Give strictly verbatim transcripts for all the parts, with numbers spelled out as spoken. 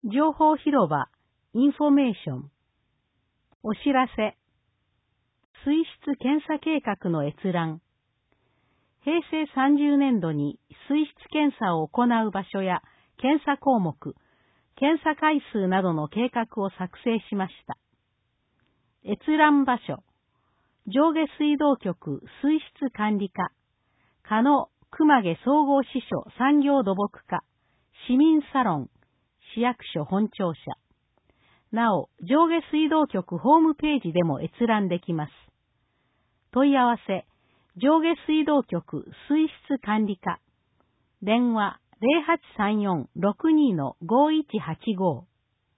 情報広場、インフォメーション。お知らせ。水質検査計画の閲覧。平成さんじゅうねんどに水質検査を行う場所や検査項目、検査回数などの計画を作成しました。閲覧場所。上下水道局水質管理課、加野熊毛総合支所産業土木課、市民サロン、市役所本庁舎。なお、上下水道局ホームページでも閲覧できます。問い合わせ、上下水道局水質管理課。電話 ゼロはちさんよん ろくに ごいちはちご。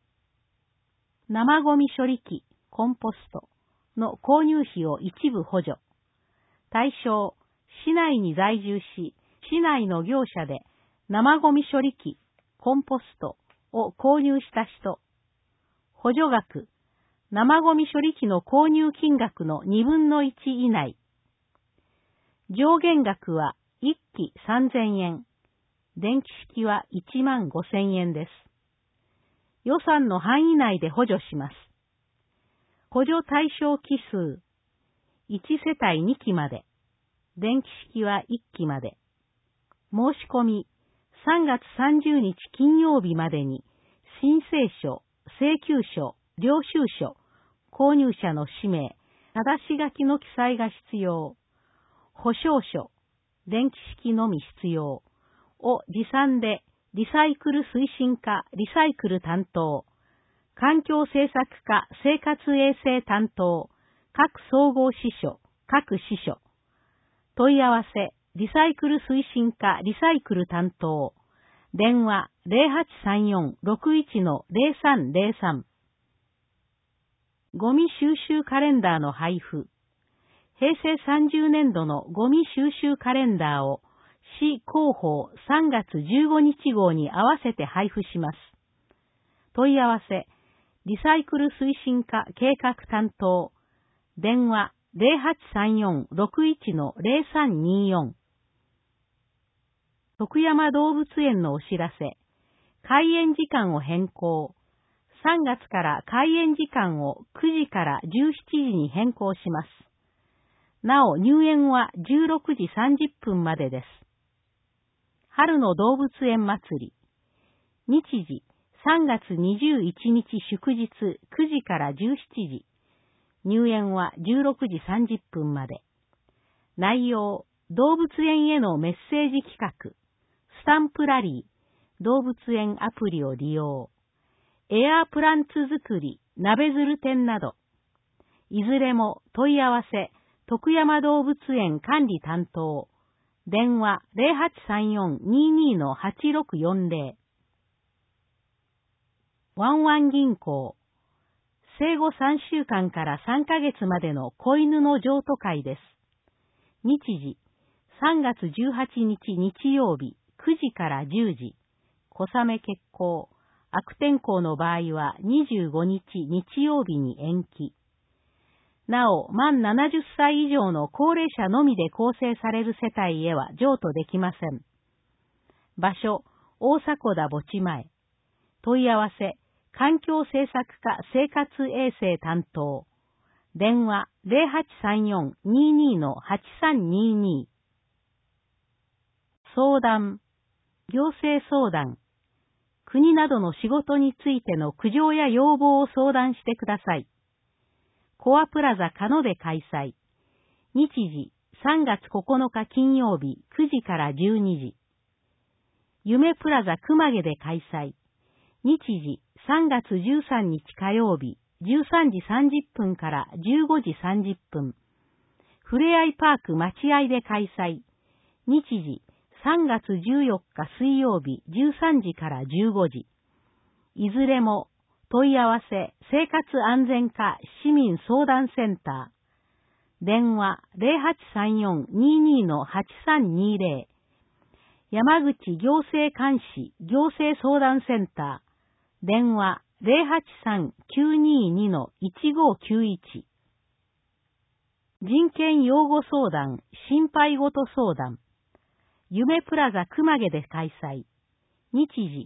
生ゴミ処理機、コンポストの購入費を一部補助。対象、市内に在住し、市内の業者で生ゴミ処理機、コンポストを購入した人。補助額、生ゴミ処理機の購入金額のにぶんのいち以内。上限額はいっきさんぜんえん。電気式はいちまんごせんえんです。予算の範囲内で補助します。補助対象機数。いちせたいにきまで。電気式はいっきまで。申し込み、さんがつさんじゅうにち金曜日までに、申請書、請求書、領収書、購入者の氏名、ただし書きの記載が必要。保証書、電気式のみ必要。を持参で、リサイクル推進課、リサイクル担当。環境政策課、生活衛生担当。各総合支所、各支所。問い合わせ、リサイクル推進課、リサイクル担当。電話 ゼロはちさんよん ろくいち ゼロさんゼロさん。ゴミ収集カレンダーの配布。平成さんじゅうねんどのゴミ収集カレンダーを市広報さんがつじゅうごにち号に合わせて配布します。問い合わせ、リサイクル推進課計画担当。電話 ゼロはちさんよん ろくいち ゼロさんによん。徳山動物園のお知らせ。開園時間を変更。さんがつから開園時間をくじからじゅうしちじに変更します。なお入園はじゅうろくじさんじゅっぷんまでです。春の動物園祭り。日時、さんがつにじゅういちにち祝日くじからじゅうしちじ。入園はじゅうろくじさんじゅっぷんまで。内容、動物園へのメッセージ企画。スタンプラリー、動物園アプリを利用。エアープランツ作り、鍋鶴展など。いずれも問い合わせ、徳山動物園管理担当。電話 ゼロはちさんよん にに はちろくよんゼロ。ワンワン銀行。生後さんしゅうかんからさんかげつまでの子犬の譲渡会です。日時、さんがつじゅうはちにち日曜日くじからじゅうじ。小雨欠航。悪天候の場合はにじゅうごにち日曜日に延期。なお、満ななじゅっさい以上の高齢者のみで構成される世帯へは譲渡できません。場所、大迫田墓地前。問い合わせ、環境政策課生活衛生担当。電話 ゼロはちさんよん にに はちさんにに。相談、行政相談。国などの仕事についての苦情や要望を相談してください。コアプラザ加野で開催。日時、さんがつここのか金曜日くじからじゅうにじ。夢プラザ熊毛で開催。日時、さんがつじゅうさんにち火曜日じゅうさんじさんじゅっぷんからじゅうごじさんじゅっぷん。ふれあいパーク待合で開催。日時、さんがつじゅうよっか水曜日じゅうさんじからじゅうごじ。いずれも問い合わせ生活安全課市民相談センター。電話 ゼロはちさんよん にに はちさんにゼロ。山口行政監視行政相談センター。電話 ゼロはちさん きゅうにに いちごきゅういち。人権擁護相談心配ごと相談。夢プラザ熊毛で開催。日時、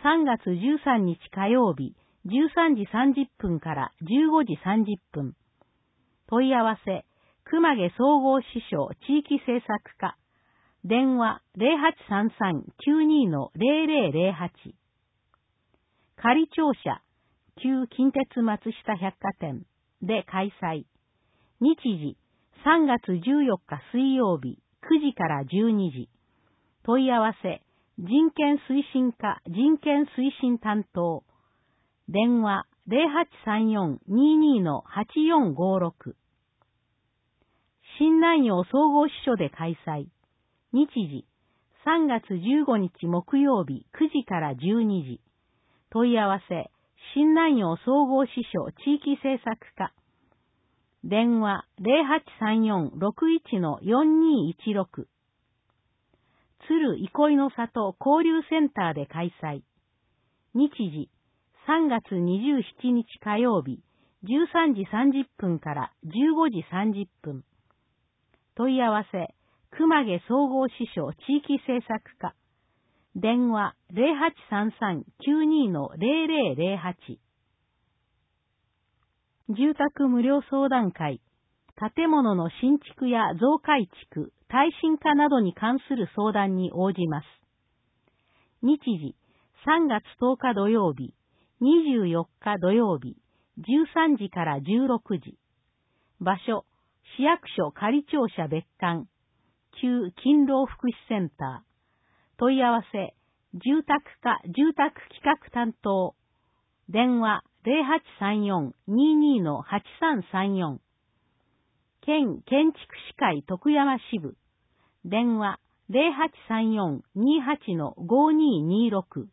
さんがつじゅうさんにち火曜日じゅうさんじさんじゅっぷんからじゅうごじさんじゅっぷん。問い合わせ、熊毛総合支所地域政策課。電話 ゼロはちさんさんきゅうにのゼロゼロゼロはち。仮庁舎、旧近鉄松下百貨店で開催。日時、さんがつじゅうよっか水曜日くじからじゅうにじ。問い合わせ、人権推進課人権推進担当。電話 ゼロはちさんよんににのはちよんごろく。新南陽総合支所で開催。日時、さんがつじゅうごにち木曜日くじからじゅうにじ。問い合わせ、新南陽総合支所地域政策課。電話 ゼロはちさんよんろくいちのよんにいちろく。鶴憩いの里交流センターで開催。日時、さんがつにじゅうしちにち火曜日じゅうさんじさんじゅっぷんからじゅうごじさんじゅっぷん。問い合わせ、熊毛総合支所地域政策課。電話 ゼロはちさんさんきゅうにのゼロゼロゼロはち。住宅無料相談会。建物の新築や増改築、耐震化などに関する相談に応じます。日時、さんがつとおか土曜日、にじゅうよっか土曜日、じゅうさんじからじゅうろくじ。場所、市役所仮庁舎別館、旧勤労福祉センター。問い合わせ、住宅課住宅企画担当。電話ゼロはちさんよんににのはちさんさんよん。県建築士会徳山支部。電話ゼロはちさんよんにはちのごににろく。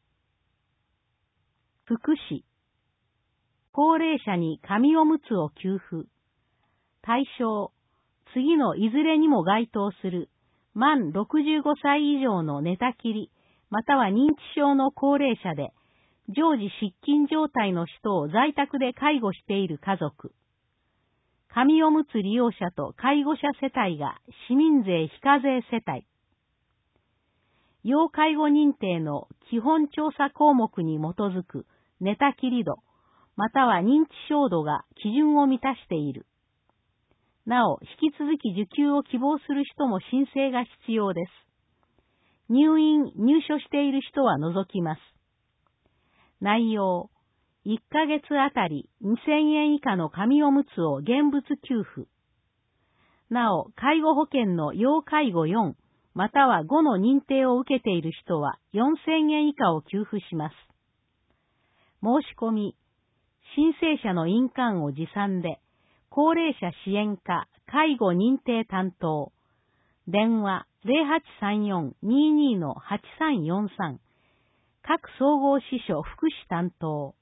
福祉。高齢者に紙おむつを給付。対象、次のいずれにも該当する、満ろくじゅうごさい以上の寝たきり、または認知症の高齢者で、常時失禁状態の人を在宅で介護している家族。紙おむつ利用者と介護者世帯が市民税非課税世帯。要介護認定の基本調査項目に基づく寝たきり度、または認知症度が基準を満たしている。なお、引き続き受給を希望する人も申請が必要です。入院、入所している人は除きます。内容、いっかげつあたりにせんえん以下の紙おむつを現物給付。なお、介護保険の要介護よん、またはごの認定を受けている人はよんせんえん以下を給付します。申し込み、申請者の印鑑を持参で、高齢者支援課介護認定担当。電話ゼロはちさんよんににのはちさんよんさん。各総合支所福祉担当。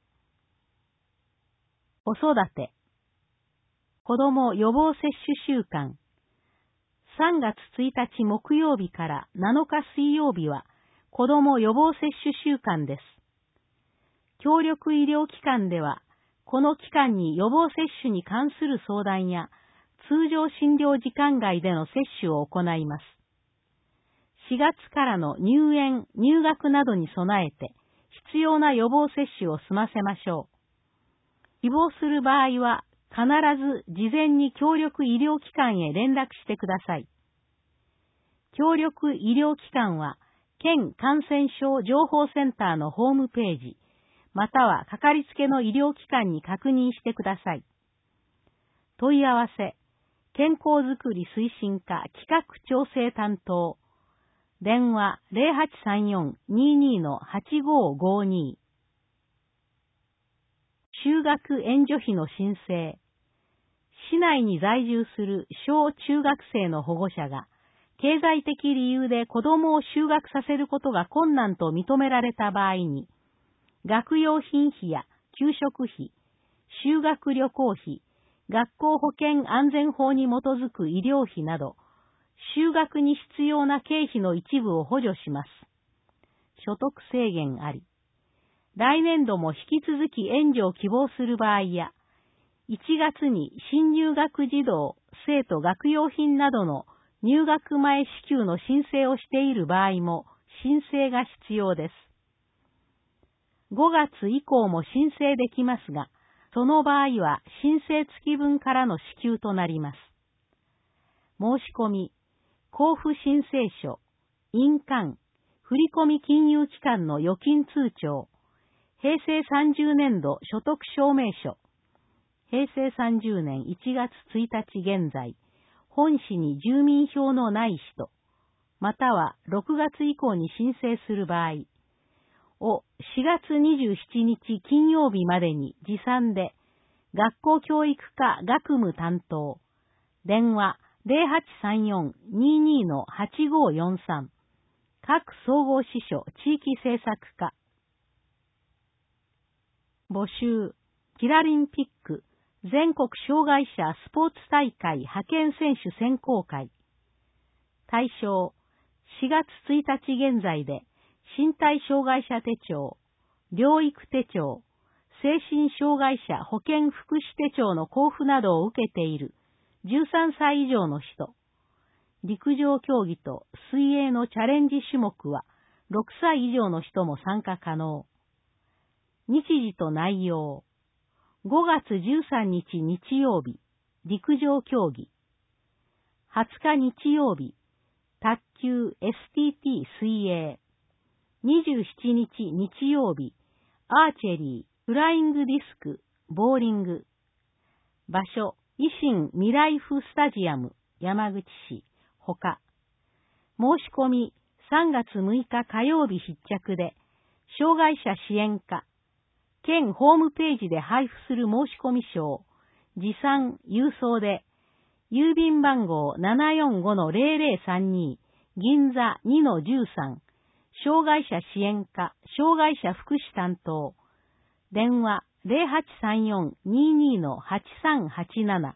子育て。子ども予防接種週間。さんがつついたち木曜日からなのか水曜日は子ども予防接種週間です。協力医療機関では、この期間に予防接種に関する相談や通常診療時間外での接種を行います。しがつからの入園、入学などに備えて必要な予防接種を済ませましょう。希望する場合は必ず事前に協力医療機関へ連絡してください。協力医療機関は県感染症情報センターのホームページ、またはかかりつけの医療機関に確認してください。問い合わせ、健康づくり推進課企画調整担当。電話ゼロはちさんよんににのはちごごに。就学援助費の申請。市内に在住する小中学生の保護者が、経済的理由で子供を就学させることが困難と認められた場合に、学用品費や給食費、修学旅行費、学校保健安全法に基づく医療費など、就学に必要な経費の一部を補助します。所得制限あり。来年度も引き続き援助を希望する場合や、いちがつに新入学児童、生徒学用品などの入学前支給の申請をしている場合も申請が必要です。 ごがつ以降も申請できますが、その場合は申請付き分からの支給となります。申し込み、交付申請書、印鑑、振込金融機関の預金通帳、平成さんじゅうねんど所得証明書、平成さんじゅうねんいちがつついたち現在、本市に住民票のない人、またはろくがつ以降に申請する場合をしがつにじゅうしちにち金曜日までに持参で、学校教育課学務担当、電話 ゼロはちさんよん にーにー のはちごーよんさん、各総合支所地域政策課。募集、キラリンピック、全国障害者スポーツ大会派遣選手選考会。対象、しがつついたち現在で、身体障害者手帳、療育手帳、精神障害者保健福祉手帳の交付などを受けているじゅうさんさい以上の人。陸上競技と水泳のチャレンジ種目はろくさい以上の人も参加可能。日時と内容。ごがつじゅうさんにち日曜日、陸上競技。はつか日曜日、卓球 エスティーティー 水泳。にじゅうしちにち日曜日、アーチェリー、フライングディスク、ボーリング。場所、維新未来府スタジアム、山口市、ほか。申し込み、さんがつむいか火曜日必着で、障害者支援課、県ホームページで配布する申込書を、持参、郵送で、郵便番号 ななよんごのゼロゼロさんに、銀座 にのじゅうさん、障害者支援課、障害者福祉担当、電話 ゼロはちさんよん にーにー のはちさんはちなな。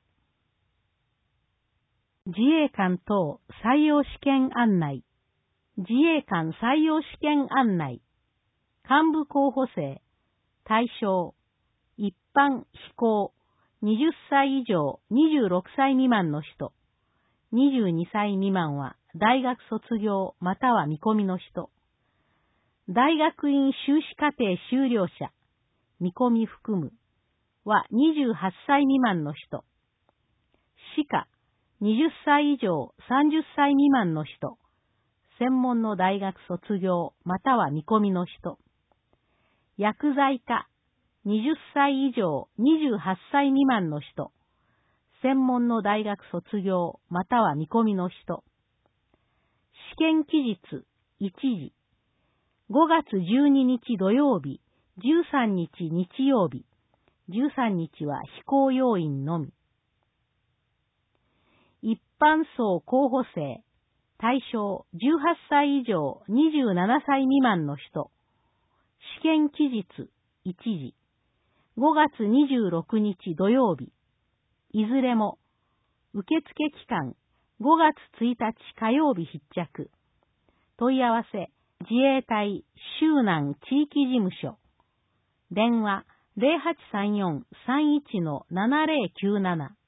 自衛官等採用試験案内。自衛官採用試験案内。幹部候補生。対象。一般、非公。はたち以上、にじゅうろくさい未満の人。にじゅうにさい未満は大学卒業または見込みの人。大学院修士課程修了者。見込み含む。はにじゅうはっさい未満の人。歯科。はたち以上、さんじゅっさい未満の人。専門の大学卒業または見込みの人。薬剤科。はたち以上、にじゅうはっさい未満の人。専門の大学卒業または見込みの人。試験期日、いちじ。ごがつじゅうににち土曜日、じゅうさんにち日曜日。じゅうさんにちは非公要員のみ。一般層候補生。対象じゅうはっさい以上にじゅうななさい未満の人。試験期日いちじ。ごがつにじゅうろくにち土曜日。いずれも。受付期間ごがつついたち火曜日必着。問い合わせ自衛隊周南地域事務所。電話 ゼロはちさんよん さんいち のななゼロきゅうなな。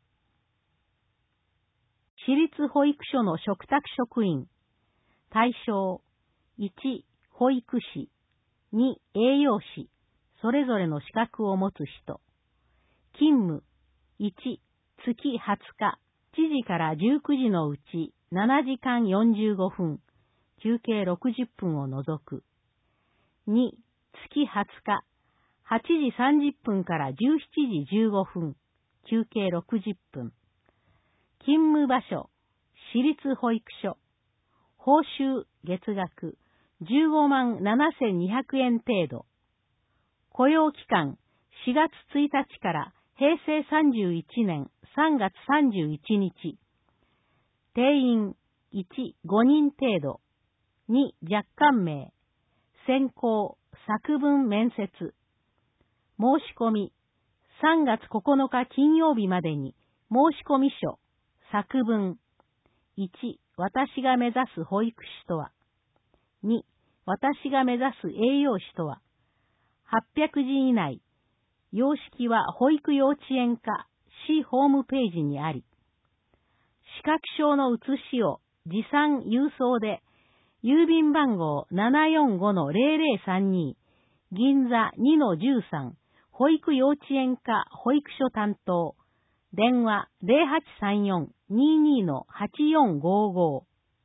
私立保育所の嘱託職員。対象いち、保育士、に、栄養士、それぞれの資格を持つ人。勤務いち、月はつか、しちじからじゅうくじのうちななじかんよんじゅうごふん、休憩ろくじゅっぷんを除く。に、月はつか、はちじさんじゅっぷんからじゅうしちじじゅうごふん、休憩ろくじゅっぷん。勤務場所、私立保育所。報酬、月額、じゅうごまんななせんにひゃくえん程度。雇用期間、しがつついたちからへいせいさんじゅういちねんさんがつさんじゅういちにち。定員、いち、ごにん程度。に、若干名。選考、作文面接。申し込み、さんがつここのか金曜日までに、申込書、作文。いち、私が目指す保育士とは。に、私が目指す栄養士とは。はっぴゃくじ以内。様式は保育幼稚園課市ホームページにあり。資格証の写しを持参郵送で、郵便番号 ななよんごのゼロゼロさんに、 銀座 にのじゅうさん、保育幼稚園課保育所担当。電話 ゼロはちさんよん にーにー はちよんごご。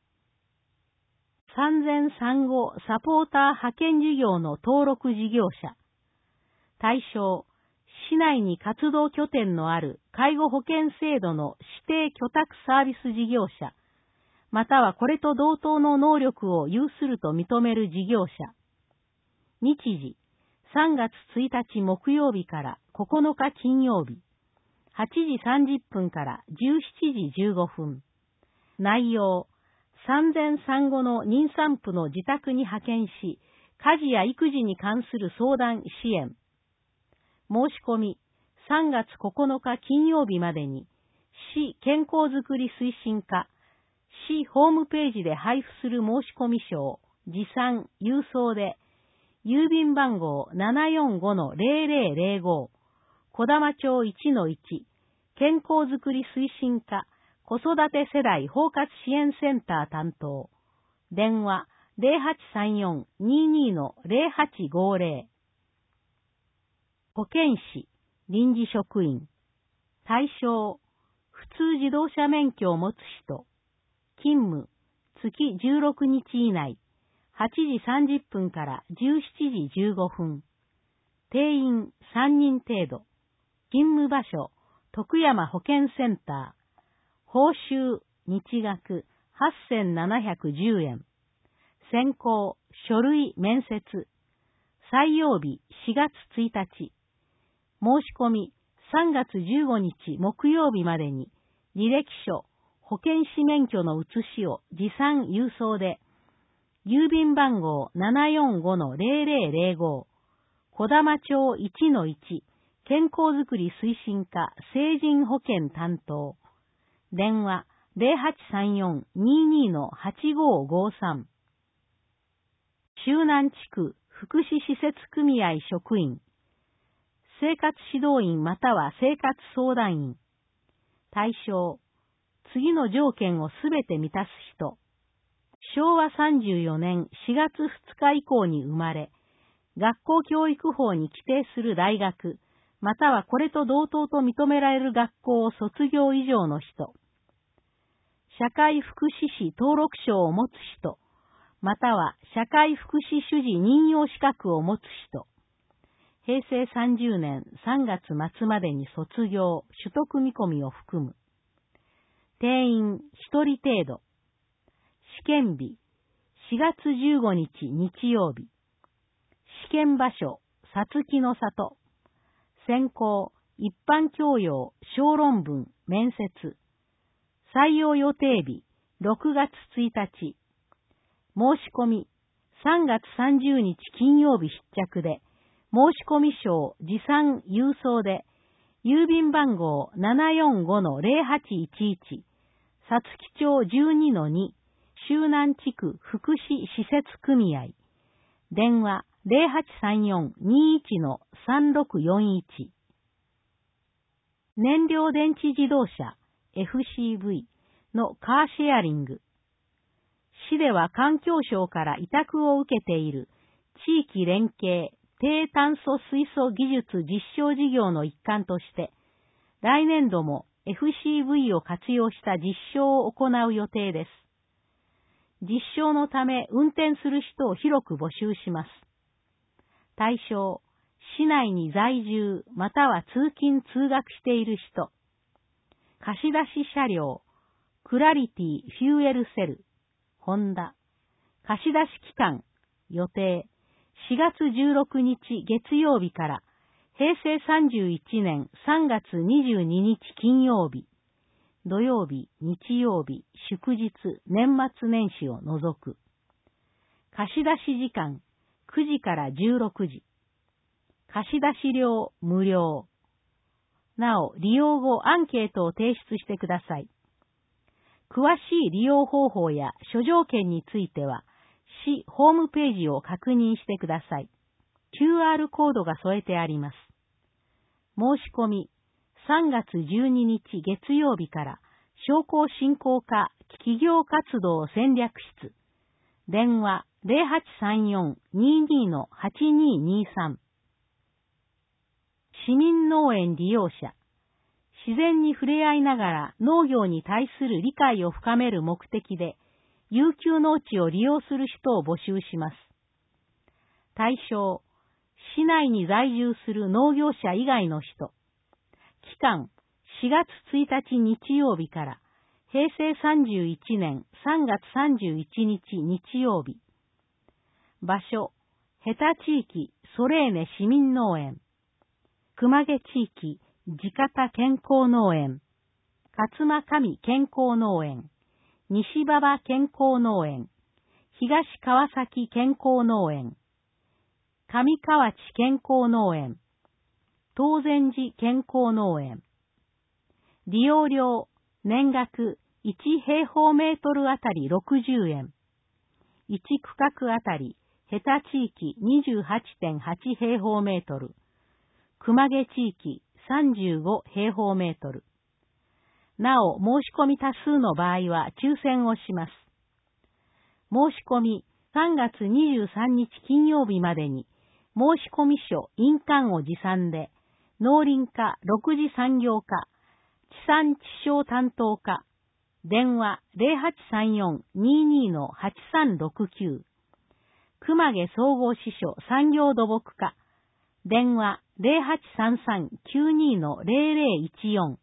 産前産後サポーター派遣事業の登録事業者。対象、市内に活動拠点のある介護保険制度の指定居宅サービス事業者、またはこれと同等の能力を有すると認める事業者。日時、さんがつついたち木曜日からここのか金曜日、はちじさんじゅっぷんからじゅうしちじじゅうごふん。内容、産前産後の妊産婦の自宅に派遣し、家事や育児に関する相談支援。申し込み、さんがつここのか金曜日までに、市健康づくり推進課、市ホームページで配布する申し込み書を持参、郵送で、郵便番号 ななよんごのゼロゼロゼロご、小玉町 いちのいち、健康づくり推進課、子育て世代包括支援センター担当。電話 ゼロはちさんよん にーにー のゼロはちごゼロ。保健師、臨時職員。対象、普通自動車免許を持つ人。勤務、月じゅうろくにち以内。はちじさんじゅっぷんからじゅうしちじじゅうごふん。定員さんにん程度。勤務場所、徳山保健センター。報酬、日額はっせんななひゃくじゅうえん。選考、書類、面接。採用日しがつついたち。申し込みさんがつじゅうごにち木曜日までに、履歴書、保健師免許の写しを持参郵送で、郵便番号 ななよんごのゼロゼロゼロご、小玉町 いちのいち、健康づくり推進課成人保健担当。電話 ゼロはちさんよん にーにー のはちごごさん。周南地区福祉施設組合職員。生活指導員または生活相談員。対象、次の条件をすべて満たす人。しょうわさんじゅうよねんしがつふつか以降に生まれ、学校教育法に規定する大学、またはこれと同等と認められる学校を卒業以上の人。社会福祉士登録証を持つ人、または社会福祉主事任用資格を持つ人。へいせいさんじゅうねんさんがつまつまでに卒業、取得見込みを含む。定員ひとり程度。試験日、しがつじゅうごにち日曜日。試験場所、さつきの里。選考、一般教養、小論文、面接。採用予定日、ろくがつついたち。申し込み、さんがつさんじゅうにち金曜日必着で、申し込み書を持参郵送で、郵便番号 ななよんごのゼロはちいちいち、さつき町 じゅうにのに、周南地区福祉施設組合。電話 ゼロはちさんよん にーいちのさんろくよんいち。燃料電池自動車 エフシーブイ のカーシェアリング。市では環境省から委託を受けている地域連携低炭素水素技術実証事業の一環として、来年度も エフシーブイ を活用した実証を行う予定です。実証のため運転する人を広く募集します。対象、市内に在住または通勤通学している人。貸し出し車両、クラリティフューエルセル、ホンダ。貸し出し期間、予定、しがつじゅうろくにち月曜日からへいせいさんじゅういちねんさんがつにじゅうににち金曜日、土曜日、日曜日、祝日、年末年始を除く。貸し出し時間、くじからじゅうろくじ。貸し出し料無料。なお、利用後アンケートを提出してください。詳しい利用方法や諸条件については、市ホームページを確認してください。キューアール コードが添えてあります。申し込み、さんがつじゅうににち月曜日から商工振興課企業活動戦略室。電話ゼロはちさんよん にーにー のはちにーにーさん。市民農園利用者。自然に触れ合いながら農業に対する理解を深める目的で、遊休農地を利用する人を募集します。対象、市内に在住する農業者以外の人。期間、しがつついたち日曜日から、へいせいさんじゅういちねんさんがつさんじゅういちにち日曜日。場所、ヘタ地域ソレーネ市民農園。熊毛地域地方健康農園。勝間上健康農園。西馬場健康農園。東川崎健康農園。上河内健康農園。東禅寺健康農園。利用料、年額いちへいほうメートルあたりろくじゅうえん。いち区画あたり、ヘタ地域 にじゅうはちてんはちへいほうメートル。熊毛地域さんじゅうごへいほうメートル。なお、申し込み多数の場合は抽選をします。申し込みさんがつにじゅうさんにち金曜日までに、申込書印鑑を持参で、農林課ろくじ産業課、地産地消担当課、電話ゼロはちさんよん にーにー のはちさんろくきゅう、熊毛総合支所産業土木課、電話ゼロはちさんさんきゅうにー のゼロゼロいちよん、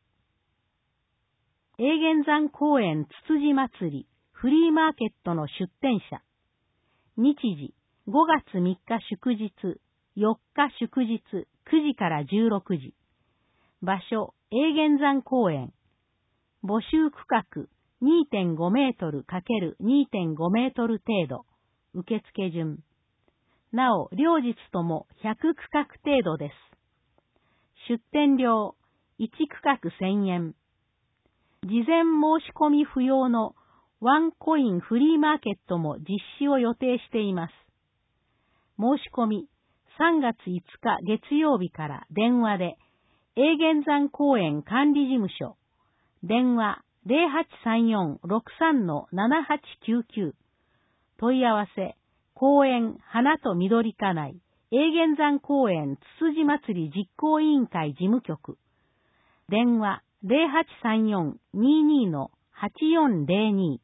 永源山公園つつじ祭りフリーマーケットの出店者。日時、ごがつみっか祝日、よっか祝日、くじからじゅうろくじ。場所、永源山公園。募集区画 にてんごメートル×にてんごメートル程度。受付順。なお、両日ともひゃく区画程度です。出店料、いち区画せんえん。事前申し込み不要のワンコインフリーマーケットも実施を予定しています。申し込みさんがついつか月曜日から電話で、永源山公園管理事務所、電話ゼロはちさんよん ろくさん のななはちきゅうきゅう、問い合わせ、公園花と緑課内、永源山公園つつじ祭り実行委員会事務局、電話ゼロはちさんよん にーにー のはちよんゼロに。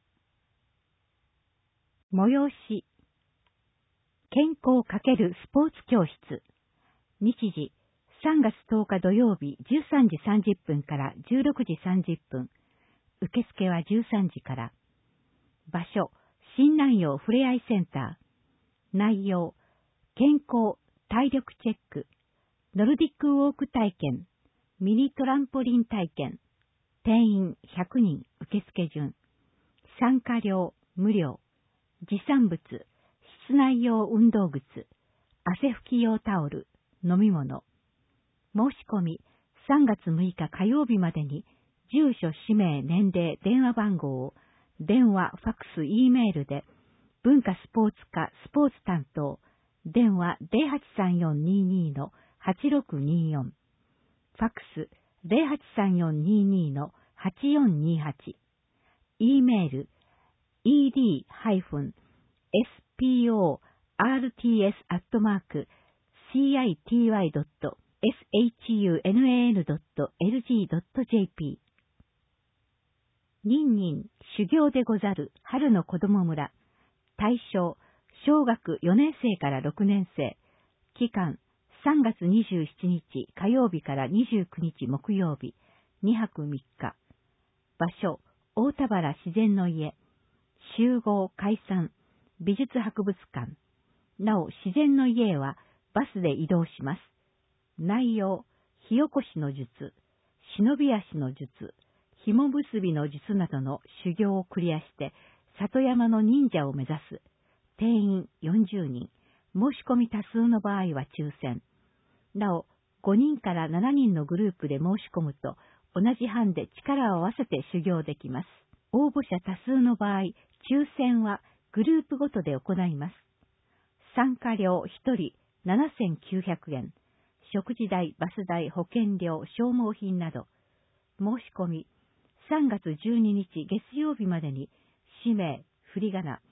催し、健康×スポーツ教室。日時、さんがつとおか土曜日じゅうさんじさんじゅっぷんからじゅうろくじさんじゅっぷん。受付はじゅうさんじから。場所、新南陽ふれあいセンター。内容、健康、体力チェック、ノルディックウォーク体験、ミニトランポリン体験。定員ひゃくにん、受付順。参加料、無料。持参物、室内用運動靴、汗拭き用タオル、飲み物。申し込みさんがつむいか火曜日までに、住所、氏名、年齢、電話番号を、電話、ファックス、Eメールで、文化スポーツ課スポーツ担当、電話ゼロはちさんよん にーにー のはちろくにーよん、ファックスゼロはちさんよん にーにー のはちよんにーはち、Eメール、イーディー ハイフン エスピーオーアールティーエス アットマーク シーアイティーワイ ドット エスエイチユーエヌエーエヌ ドット エルジー ドット ジェーピー。ニンニン修行でござる春の子供村。対象、小学よねんせいからろくねんせい。期間、さんがつにじゅうしちにち火曜日からにじゅうくにち木曜日。にはくみっか。場所、大田原自然の家。集合解散美術博物館。なお、自然の家へはバスで移動します。内容、火起こしの術、忍び足の術、紐結びの術などの修行をクリアして、里山の忍者を目指す。定員よんじゅうにん。申し込み多数の場合は抽選。なお、ごにんからしちにんのグループで申し込むと、同じ班で力を合わせて修行できます。応募者多数の場合、抽選はグループごとで行います。参加料ひとりななせんきゅうひゃくえん。食事代、バス代、保険料、消耗品など。申し込みさんがつじゅうににち月曜日までに、氏名、振り仮名、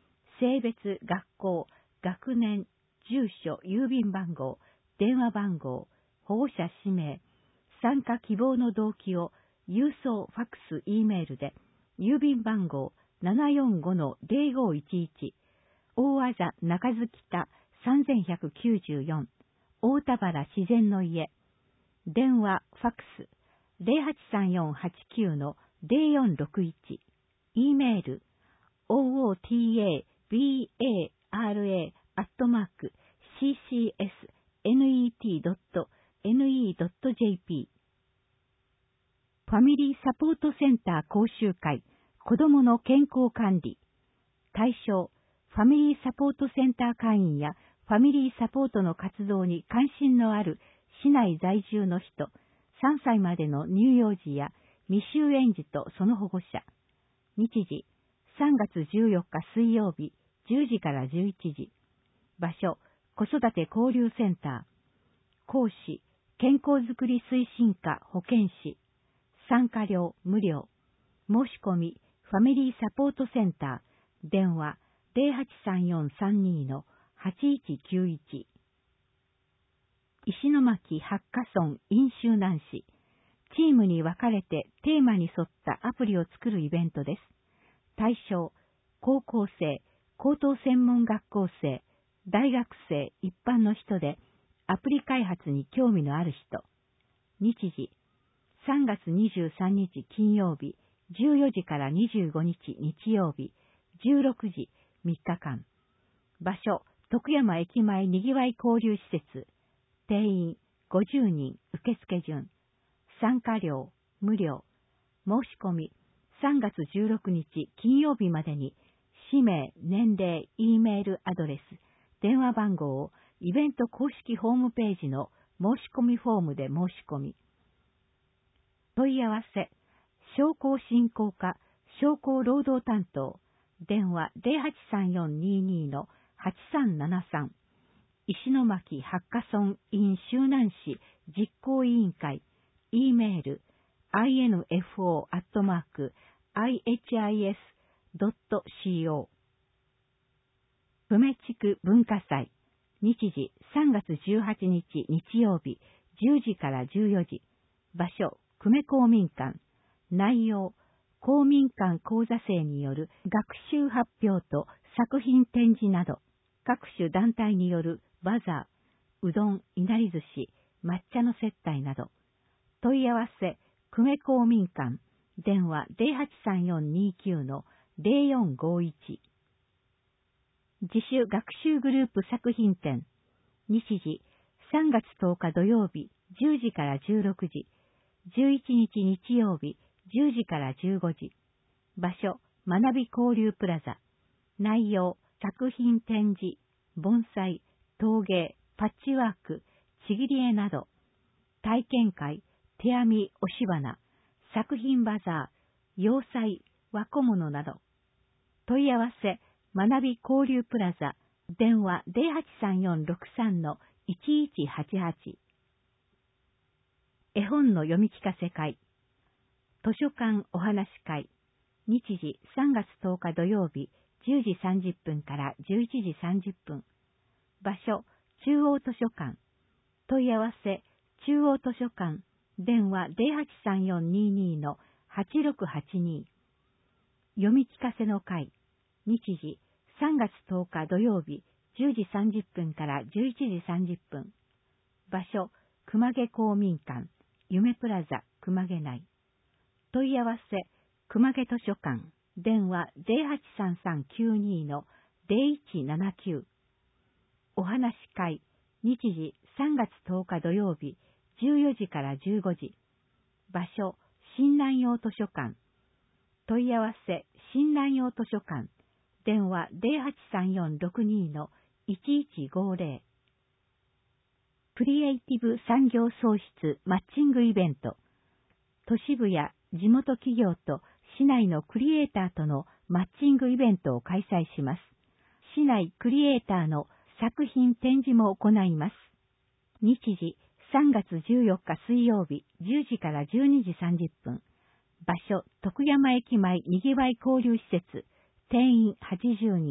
性別、学校、学年、住所、郵便番号、電話番号、保護者氏名、参加希望の動機を郵送、ファックス、Eメールで、郵便番号 ななよんごのゼロごいちいち、大字中津北さんぜんひゃくきゅうじゅうよん、大田原自然の家、電話、ファックス、ゼロはちさんよんはちきゅうのゼロよんろくいち、Eメール、オーオーティーエービーエーアールエー アットマーク シーシーエスネット ドット ネット ドット ジェーピー ファミリーサポートセンター講習会子どもの健康管理対象ファミリーサポートセンター会員やファミリーサポートの活動に関心のある市内在住の人さんさいまでの乳幼児や未就園児とその保護者日時さんがつじゅうよっか水曜日じゅうじからじゅういちじ場所子育て交流センター講師健康づくり推進課保健師参加料無料申し込みファミリーサポートセンター電話ゼロはちさんよんさんにのはちいちきゅういち石巻八ヶ村飲酒南市チームに分かれてテーマに沿ったアプリを作るイベントです。対象高校生、高等専門学校生、大学生一般の人でアプリ開発に興味のある人日時さんがつにじゅうさんにち金曜日じゅうよじからにじゅうごにち日曜日じゅうろくじみっかかん場所徳山駅前にぎわい交流施設定員ごじゅうにん受付順参加料無料申し込みさんがつじゅうろくにち金曜日までに氏名、年齢、Eメールアドレス、電話番号をイベント公式ホームページの申し込みフォームで申し込み問い合わせ商工振興課商工労働担当電話ゼロはちさんよんににのはちさんななさん石巻八ヶ村 in 周南市実行委員会 E メール アイエヌエフオー アットマーク アイエイチアイエス ドット コ 久米地区文化祭日時さんがつじゅうはちにち日曜日じゅうじからじゅうよじ場所久米公民館内容公民館講座生による学習発表と作品展示など各種団体によるバザー、うどん、いなり寿司、抹茶の接待など問い合わせ久米公民館電話ゼロはちさんよんにきゅうのゼロよんごいち自主学習グループ作品展日時さんがつとおか土曜日じゅうじからじゅうろくじじゅういちにち日曜日じゅうじからじゅうごじ場所学び交流プラザ内容作品展示盆栽陶芸パッチワークちぎり絵など体験会手編み押し花作品バザー洋裁和小物など問い合わせ学び交流プラザ電話ゼロはちさんよんろくさんのいちいちはちはち絵本の読み聞かせ会図書館お話会日時さんがつとおか土曜日じゅうじさんじゅっぷんからじゅういちじさんじゅっぷん場所中央図書館問い合わせ中央図書館電話ゼロはちさんよんににのはちろくはちに読み聞かせの会日時さんがつとおか土曜日じゅうじさんじゅっぷんからじゅういちじさんじゅっぷん場所熊毛公民館夢プラザ熊毛内問い合わせ熊毛図書館電話ゼロはちさんさんきゅうにのゼロいちななきゅうお話会日時さんがつとおか土曜日じゅうよじからじゅうごじ場所新南陽図書館問い合わせ新南陽図書館電話ゼロはちさんよんろくにのいちいちごゼロクリエイティブ産業創出マッチングイベント都市部や地元企業と市内のクリエイターとのマッチングイベントを開催します。市内クリエイターの作品展示も行います。日時さんがつじゅうよっか水曜日じゅうじからじゅうにじさんじゅっぷん場所徳山駅前にぎわい交流施設定員はちじゅうにん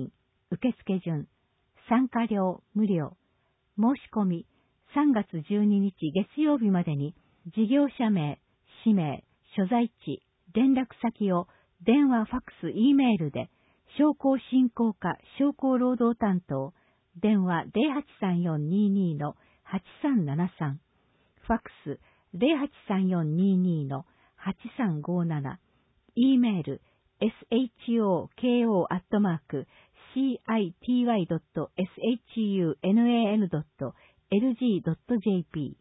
受付順。参加料無料。申し込みさんがつじゅうににち月曜日までに事業者名、氏名、所在地、連絡先を電話、ファックス、Eメールで商工振興課商工労働担当電話 ゼロはちさんよんにーにーのはちさんななさん、ファックス ゼロはちさんよんにーにーのはちさんごなな、Eメール ショコ アットマーク シーアイティーワイドットシャンドットエルジードットジェーピー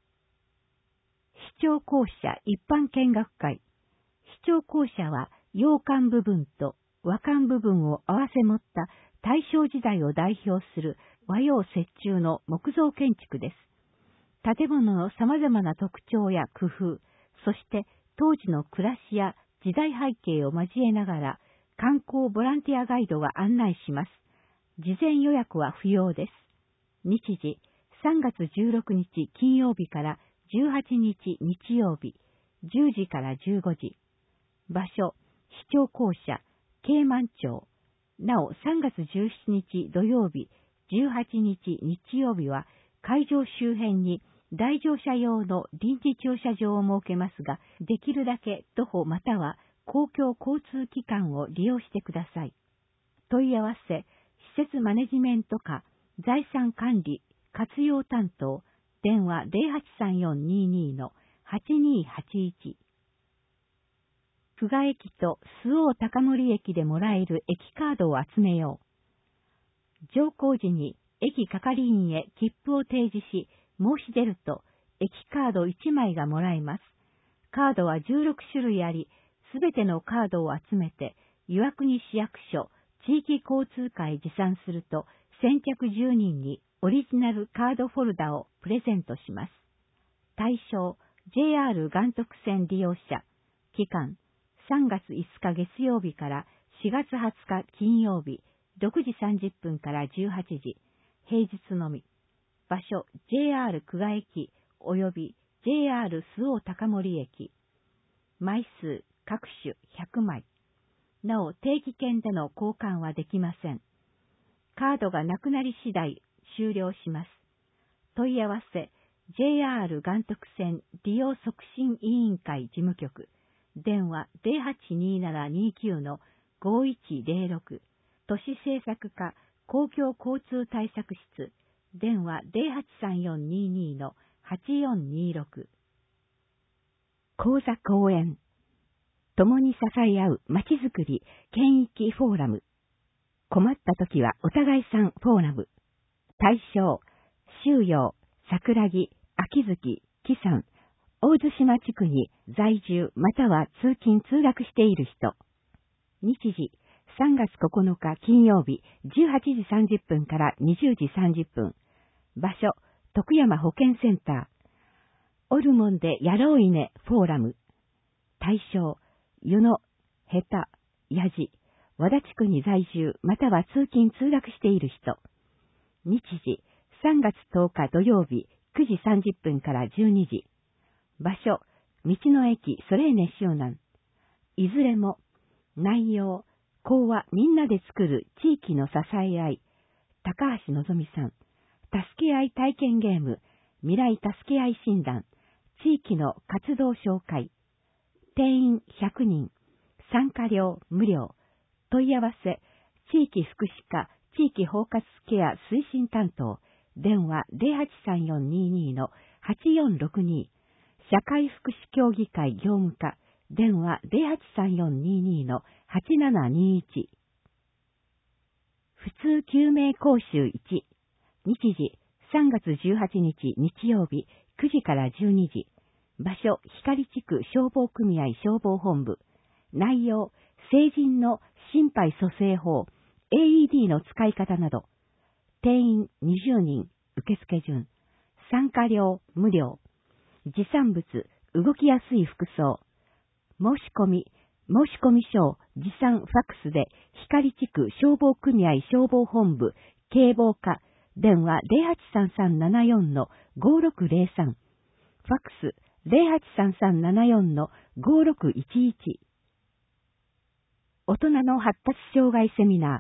視聴校舎一般見学会。視聴校舎は洋館部分と和館部分を合わせ持った大正時代を代表する和洋折衷の木造建築です。建物の様々な特徴や工夫、そして当時の暮らしや時代背景を交えながら観光ボランティアガイドが案内します。事前予約は不要です。日時、さんがつじゅうろくにち金曜日からじゅうはちにち日曜日、じゅうじからじゅうごじ。場所、視聴校舎、慶満町。なお、さんがつじゅうしちにち土曜日、じゅうはちにち日曜日は、会場周辺に来場者用の臨時駐車場を設けますが、できるだけ徒歩または公共交通機関を利用してください。問い合わせ、施設マネジメント課、財産管理、活用担当、電話 ゼロはちさんよんにーにーのはちにーはちいち。久我駅と周防高森駅でもらえる駅カードを集めよう。乗降時に駅係員へ切符を提示し、申し出ると駅カードいちまいがもらえます。カードはじゅうろくしゅるいあり、すべてのカードを集めて、岩国市役所、地域交通課へ持参すると、先着じゅうにんにオリジナルカードフォルダをプレゼントします。対象、ジェイアール 岩徳線利用者。期間、さんがついつか月曜日からしがつはつか金曜日、ろくじさんじゅっぷんからじゅうはちじ、平日のみ。場所、ジェイアール 久我駅及び ジェイアール 周防高森駅。枚数、各種ひゃくまい。なお、定期券での交換はできません。カードがなくなり次第終了します。問い合わせ、ジェイアール 岩徳線利用促進委員会事務局。電話 ゼロはちにーななにーきゅうのごいちゼロろく。都市政策課公共交通対策室。電話 ゼロはちさんよんにーにーのはちよんにーろく。講座講演。共に支え合うまちづくり県域フォーラム。困った時はお互いさんフォーラム。対象、周陽、桜木、秋月、木山、大津島地区に在住または通勤通学している人。日時、さんがつここのか金曜日じゅうはちじさんじゅっぷんからにじゅうじさんじゅっぷん。場所、徳山保健センター。オルモンでやろういねフォーラム。対象、湯野、下手、やじ、和田地区に在住または通勤通学している人。日時、さんがつとおか土曜日くじさんじゅっぷんからじゅうにじ。場所、道の駅ソレーネ周南。いずれも、内容、講話みんなで作る地域の支え合い。高橋のぞみさん。助け合い体験ゲーム、未来助け合い診断。地域の活動紹介。定員ひゃくにん。参加料無料。問い合わせ、地域福祉課、地域包括ケア推進担当。電話 ゼロはちさんよんにーにーのはちよんろくに。社会福祉協議会業務課。電話 ゼロはちさんよんにーにーのはちななにーいち。普通救命講習いち。日時、さんがつじゅうはちにち日曜日くじからじゅうにじ。場所、光地区消防組合消防本部。内容、成人の心肺蘇生法、エーイーディー の使い方など。定員にじゅうにん、受付順。参加料無料。持参物、動きやすい服装。申し込み、申し込み書を持参ファックスで光地区消防組合消防本部警防課。電話 ゼロはちさんさんななよんのごろくゼロさん。ファックス ゼロはちさんさんななよんのごろくいちいち。大人の発達障害セミナー、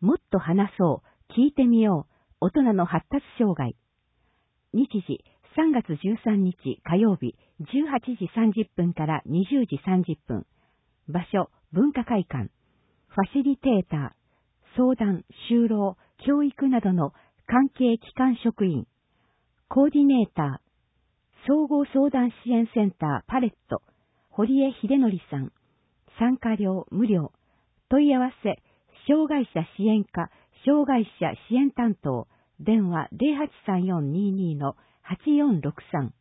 もっと話そう、聞いてみよう、大人の発達障害。日時、さんがつじゅうさんにち火曜日、じゅうはちじさんじゅっぷんからにじゅうじさんじゅっぷん。場所、文化会館。ファシリテーター、相談、就労、教育などの関係機関職員。コーディネーター、総合相談支援センターパレット、堀江秀則さん。参加料無料。問い合わせ、障害者支援課、障害者支援担当、電話 ゼロはちさんよんにーにー のはちよんろくさん。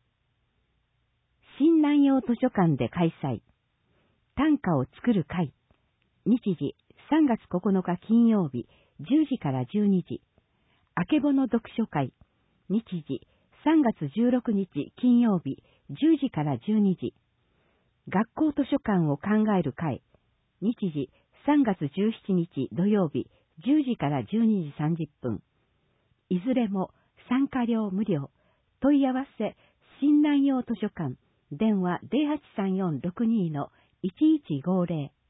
新南陽図書館で開催。短歌を作る会。日時、さんがつここのか金曜日、じゅうじからじゅうにじ。あけぼの読書会。日時、さんがつじゅうろくにち金曜日、じゅうじからじゅうにじ。学校図書館を考える会。日時、さんがつじゅうしちにち土曜日、じゅうじからじゅうにじさんじゅっぷん。いずれも参加料無料。問い合わせ、新南陽図書館、電話 ゼロはちさんよんろくにーのいちいちごーぜろ。